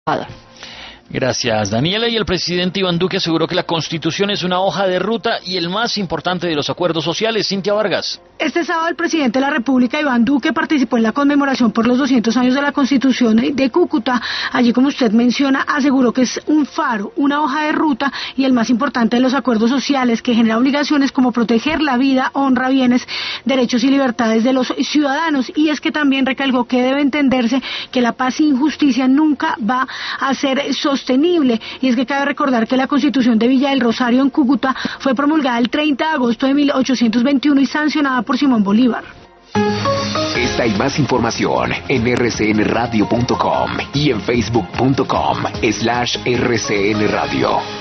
Gracias, Daniela. Y el presidente Iván Duque aseguró que la Constitución es una hoja de ruta y el más importante de los acuerdos sociales. Cintia Vargas. Este sábado el presidente de la República, Iván Duque, participó en la conmemoración por los 200 años de la Constitución de Cúcuta. Allí, como usted menciona, aseguró que es un faro, una hoja de ruta y el más importante de los acuerdos sociales, que genera obligaciones como proteger la vida, honra, bienes, derechos y libertades de los ciudadanos. Y es que también recalcó que debe entenderse que la paz sin justicia nunca va a ser sostenible. Y es que cabe recordar que la Constitución de Villa del Rosario en Cúcuta fue promulgada el 30 de agosto de 1821 y sancionada por Simón Bolívar. Esta y más información en rcnradio.com y en facebook.com/rcnradio.